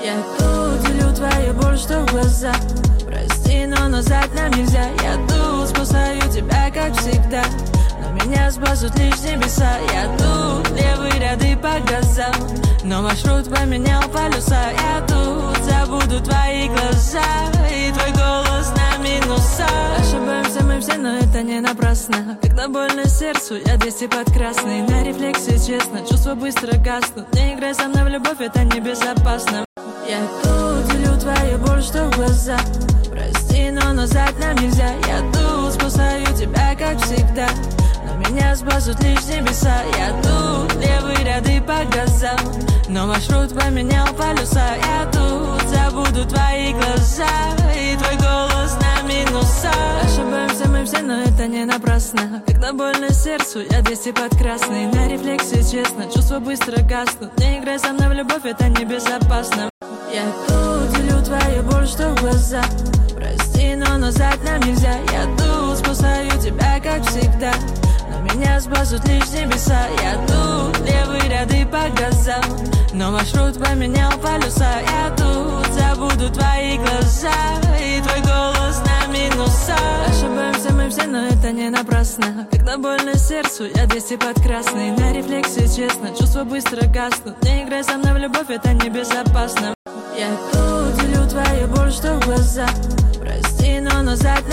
Я тут делю твою боль, что в глаза. Прости, но назад нам нельзя. Я тут спасаю тебя, как всегда, но меня спасут лишь небеса. Я тут левые ряды показал, но маршрут поменял полюса. Я тут забуду твои глаза и твой голос на минуса. Ошибаемся мы все, но это не напрасно. Когда больно сердцу, я 200 под красный. На рефлексе честно, чувства быстро гаснут. Не играй со мной в любовь, это небезопасно. Я тут делю твою боль, что в глаза. Прости, но назад нам нельзя. Я тут спасаю тебя, как всегда, но меня спасут лишь небеса. Я тут левые ряды показал, но маршрут поменял полюса. Я тут забуду твои глаза и твой голос на минуса. Ошибаемся мы все, но это не напрасно. Когда больно сердцу, я 200 под красный. На рефлексе честно, чувства быстро гаснут. Не играй со мной в любовь, это небезопасно. Я тут делю твою боль, что в глаза. Прости, но назад нам нельзя. Я тут спасаю тебя, как всегда, но меня спасут лишь небеса. Я тут левые ряды показал, но маршрут поменял полюса. Я тут забуду твои глаза и твой голос на минуса. Ошибаемся мы все, но это не напрасно. Когда больно сердцу, я 200 под красный. На рефлексе честно, чувства быстро гаснут. Не играй со мной в любовь, это небезопасно. Я тут делю твою боль, что в глаза. Прости, но назад